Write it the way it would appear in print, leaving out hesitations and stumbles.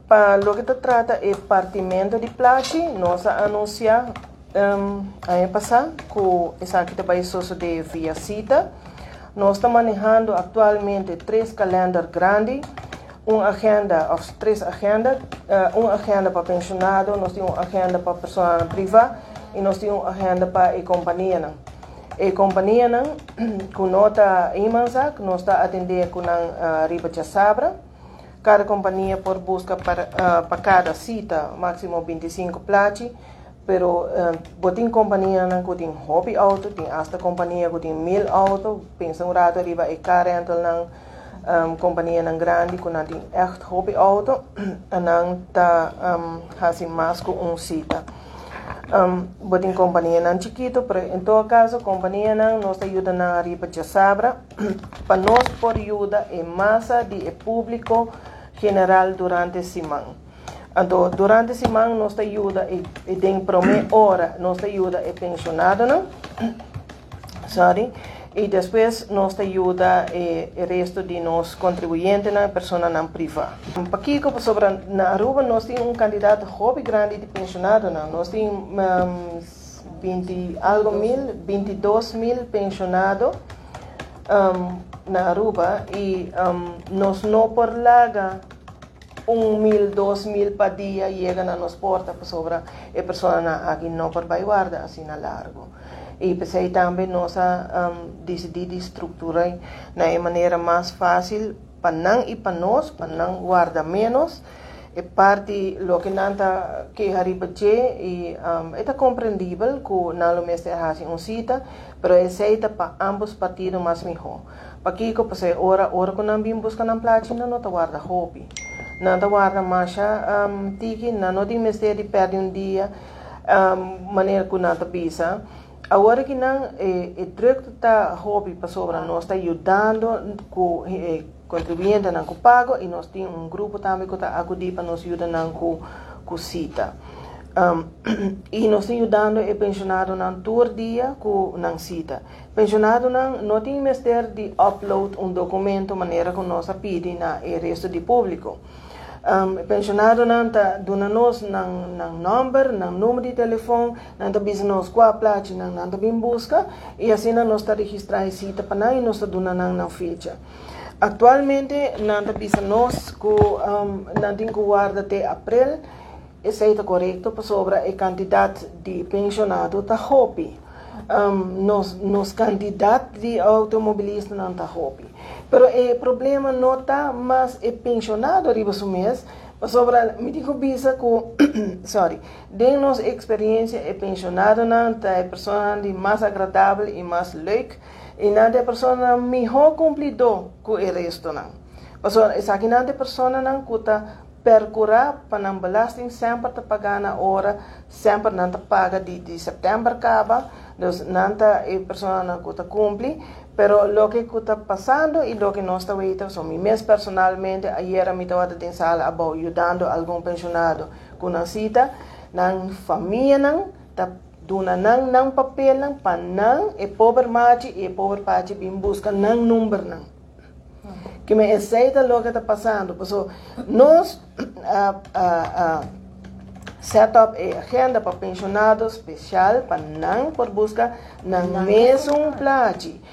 Para lo que se trata es partimento de plachi, nos anuncia año pasado que esa que te de via cita. Nós estamos manejando atualmente 3 calendar grandes, uma agenda, ou 3 agendas, uma agenda para pensionado, nós temos uma agenda para pessoa privada e nós temos uma agenda para a companhia. A companhia, com nota imensa, que nós está atendendo com a riba de sabra. Cada companhia por busca para cada cita, máximo 25 platos. Pero botin companhia que tem hobby auto, tem hasta companhia que tem 1000 auto, pensa um rato riba e car rental ng companhia ng grande que não tem echt hobby auto, anang ta hasi mais com cita. Botin companhia ng chiquito, pero em todo caso companhia ng nos ajuda na riba de sabra, para nós por ajuda em massa de público general durante a semana. Então, durante a semana, nós ajuda e tem promessa hora, nós ajuda e pensionado, não? Sorry. E depois, nós ajuda o resto de nós contribuintes, na pessoa não privada. Aqui, sobre na Aruba, nós temos candidato hobby grande de pensionado, não? Nós temos 22 mil pensionados na Aruba e nós não por larga 1.000, 2.000 para dia chega na nossa porta para sobre a pessoa aqui não por guarda assim na largo. E pensei também nossa decidir estruturar na maneira mais fácil para não e para nós, para não guardar menos. E parte lo que nanta que arriba e é compreendível que não lo mestre hace cita, pero é aceita para ambos partidos mais melhor. Para que você ora que não vim buscar na plata não te guarda hobby. Nada guarda marcha tiki não tem mistério de perder dia maneira que não pisa agora que não é direto tá hobby para sobre nós está ajudando com contribuinte não com pago e nós temos grupo também que está acudir para nos ajudar não com cita e nós estamos ajudando o pensionado não todo dia com não cita pensionado não tem mistério de upload documento maneira que nós pede na resto de público pensionado não tá dona nós não número de telefone não tá bisa nós qual plate não tá bem busca e assim nós tá registrar a cita para nós e nós tá dona não fecha atualmente não tá bisa nós que não tem que guardar até abril esse é correto para sobre a quantidade de pensionado tá hobby nos candidatos de automobilista não tá hobby. Pero o problema não está mais é pensionado arriba do mês, sobre me digo bisa que sorry, de nossa experiência é pensionado não tá é pessoa de mais agradável e mais leuk e não é pessoa melhor cumprido que o resto não. Pastor, essa aqui não é pessoa não que tá percurar para não belasting sempre te pagar na hora, sempre não te paga de setembro acaba, então não te pessoa não que te cumpre, pero lo que está passando e lo que nós está vendo, so mim mesmo personalmente, ayer me estava em sala about ajudando algum pensionado com uma cita, na família não, tá duna não papel não, para não e pobre mate e pobre pate bem busca não número não. Que me aceita o que está passando. Porque nós set up a agenda para pensionados especial para não por busca na mesmo plate.